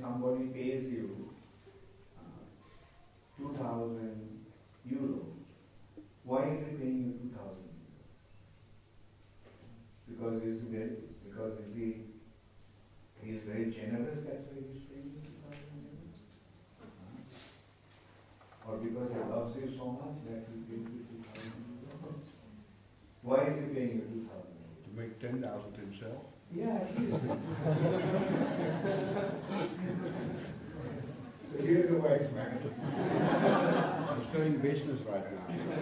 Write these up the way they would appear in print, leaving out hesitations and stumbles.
somebody pays you 2,000 euro, why is he paying you 2,000 euro? Because he is very generous, that's why he is paying you 2,000 euro? Or because he loves you so much that he pays you 2,000 euro? Why is he paying you 2,000 euro? To make 10,000 himself? Yeah, it is. So here's a wise man. I'm studying business right now.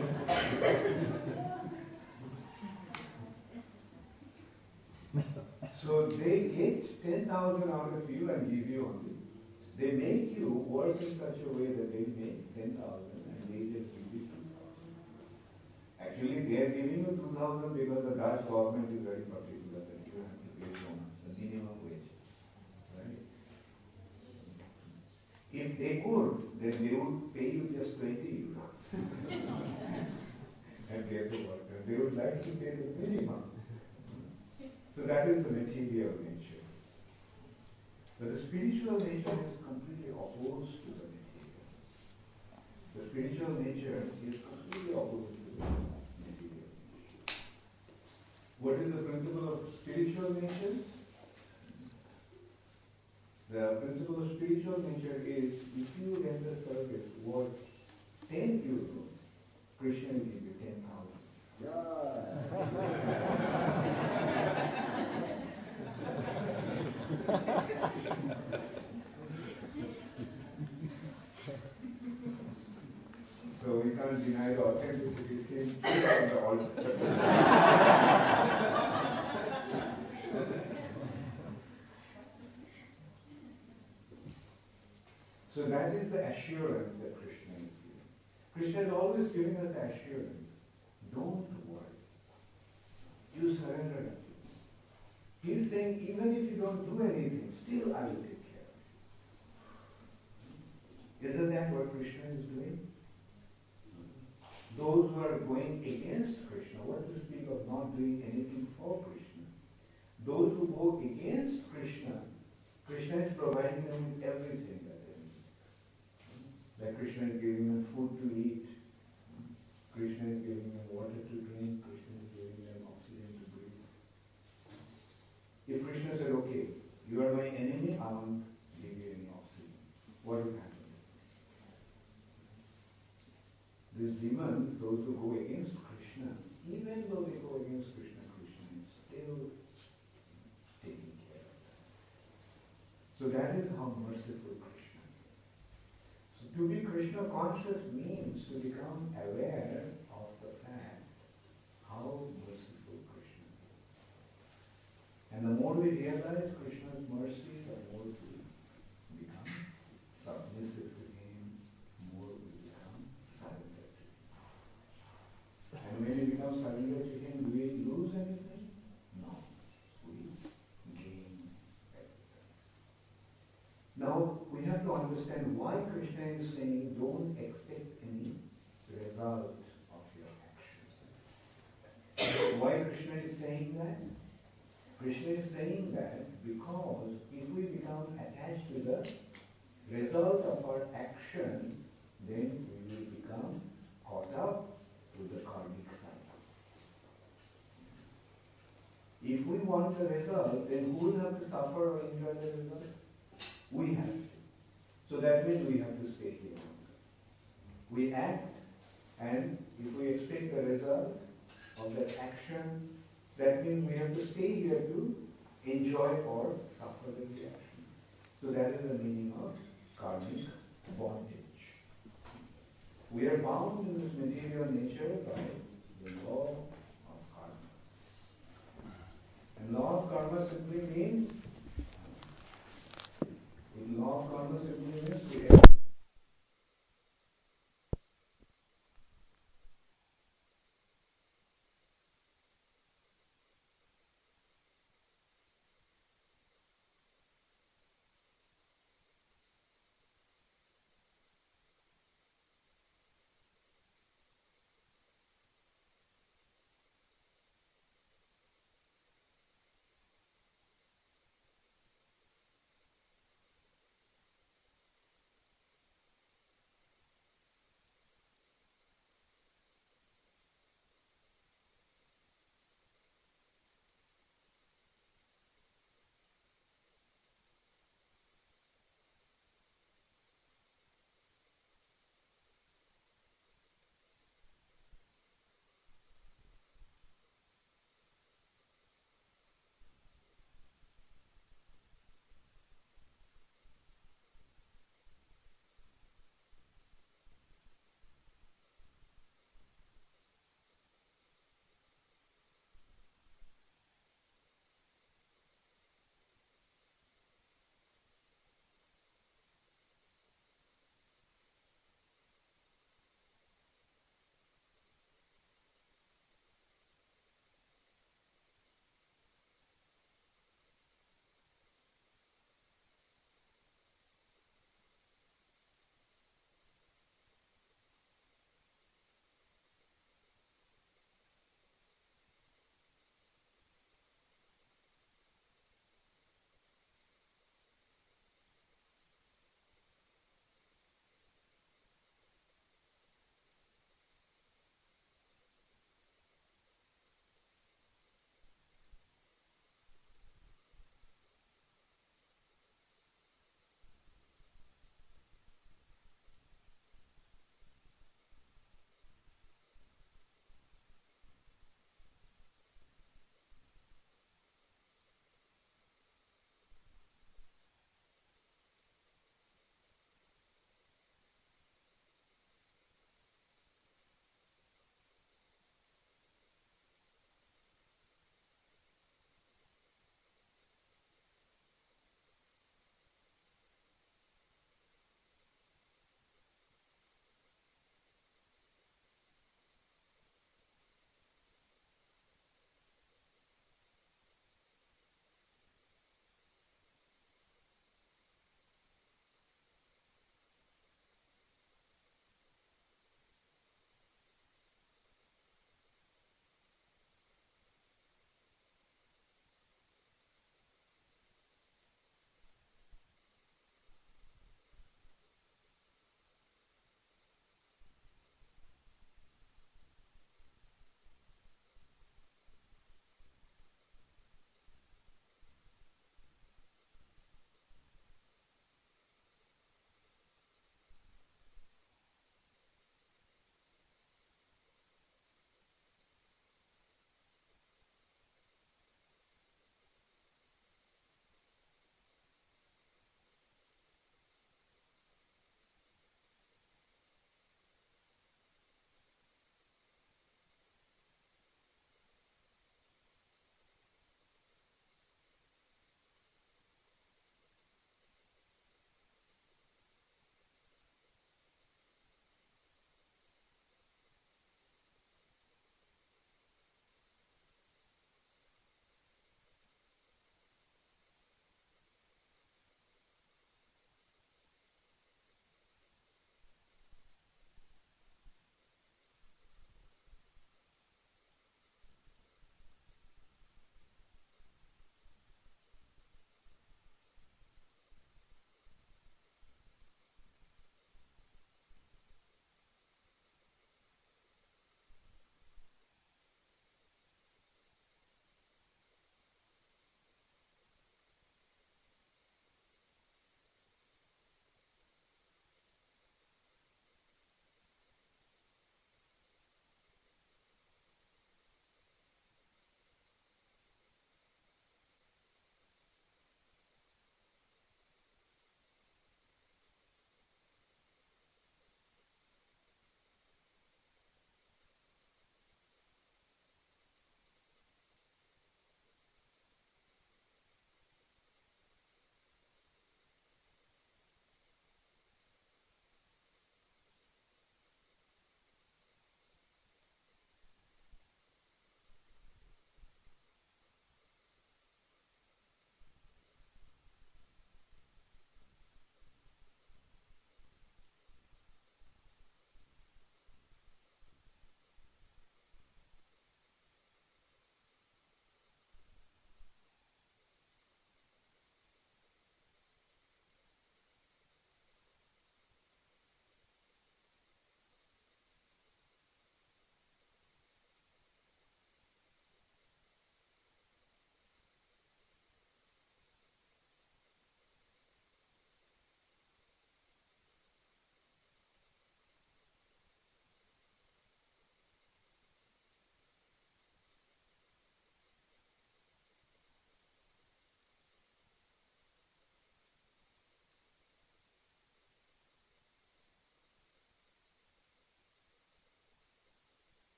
So they get 10,000 out of you and give you only. They make you work in such a way that they make 10,000 and they just give you 2,000. Actually, they are giving you 2,000 because the Dutch government is very particular that you have to pay so much, the minimum wage. Right? If they could, then they would pay you just 20 euros. And get to work. And they would like to pay the minimum. So that is the material nature. But the spiritual nature is completely opposed to the material. The spiritual nature is completely opposed to the material nature. What is the principle of spiritual nature? The principle of spiritual nature is if you render service worth 10 euro, Krishna will give you 10,000. So we can't deny the authenticity thing on the altar. So that is the assurance that Krishna is giving. Krishna is always giving us the assurance. Don't worry. You surrender it. He is saying, even if you don't do anything, still I will take care of you. Isn't that what Krishna is doing? Those who are going against Krishna, what to speak of not doing anything for Krishna? Those who go against Krishna, Krishna is providing them with everything that they need. Like Krishna is giving them food to eat, Krishna is giving them water to drink, Krishna is giving them oxygen to breathe. If Krishna said, okay, you are my enemy, I won't give you any oxygen, what will happen? These demons, those who go against Krishna, even though they go against Krishna, Krishna is still taking care of them. So that is how merciful Krishna is. So to be Krishna conscious means to become aware of the fact how merciful Krishna is. And the more we realize Krishna's mercy, the more we become submissive to Him, more we become surrendered to Him. And when we become surrendered to Him, do we lose anything? No. We gain everything. Now, we have to understand why Krishna is saying don't expect any result of your actions. Why Krishna is saying that? Krishna is saying that because if we become attached to the result of our action, then we will become caught up with the karmic cycle. If we want a result, then who will have to suffer or enjoy the result? We have to. So that means we have to stay here longer. We act, and if we expect the result of that action, that means we have to stay here to enjoy or suffer the reaction. So that is the meaning of karmic bondage. We are bound in this material nature by the law of karma. And law of karma simply means we have